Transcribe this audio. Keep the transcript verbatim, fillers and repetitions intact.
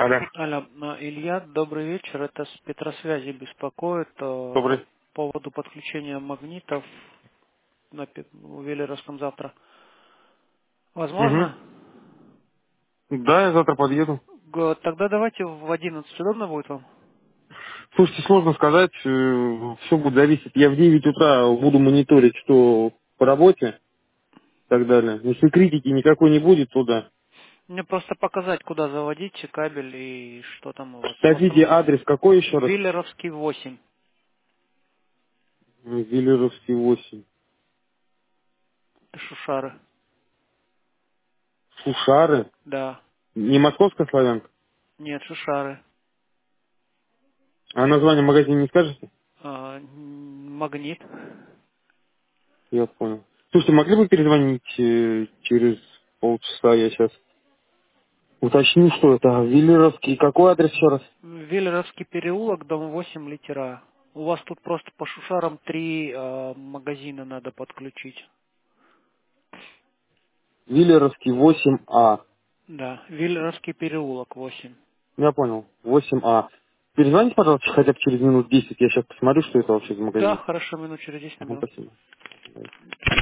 Алло. Алло, а, Илья, добрый вечер. Это с Петросвязи беспокоит э, по Добрый. поводу подключения магнитов на Пе- в Велеровском завтра. Угу. Возможно? Да, я завтра подъеду. Г- Тогда давайте в одиннадцать. Удобно будет вам? Слушайте, сложно сказать, все будет зависеть. Я в девять утра буду мониторить, что по работе и так далее. Если критики никакой не будет, то да. Мне просто показать, куда заводить кабель и что там у вас. В Скажите, основном адрес какой еще раз? Виллеровский восемь. Велеровский восемь. Шушары. Шушары. Да. Не московская славянка. Нет, Шушары. А название магазина не скажете? А, м, магнит. Я понял. Слушайте, могли бы перезвонить э, через полчаса? Я сейчас уточню, что это. Велеровский. Какой адрес еще раз? Велеровский переулок, дом восемь, литера. А. У вас тут просто по Шушарам три э, магазина надо подключить. Виллеровский восемь А. Да, Виллеровский переулок восемь. Я понял. восемь А. Перезвоните, пожалуйста, хотя бы через минут десять. Я сейчас посмотрю, что это вообще за Да, магазин. хорошо, минут через десять Ага, наберу. спасибо.